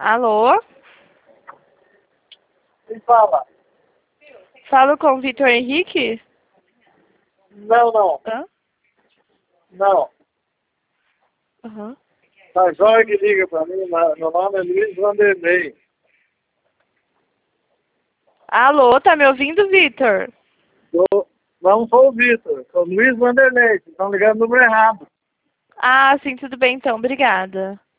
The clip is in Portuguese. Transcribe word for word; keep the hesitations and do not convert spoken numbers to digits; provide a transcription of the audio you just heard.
Alô? Quem fala? Falo com o Vitor Henrique? Não, não. Hã? Não. Aham. Tá jóia que liga pra mim. Meu nome é Luiz Vanderlei. Alô, tá me ouvindo, Vitor? Sou... Não sou o Vitor, sou o Luiz Vanderlei. Vocês estão ligando no número errado. Ah, sim, tudo bem então, obrigada.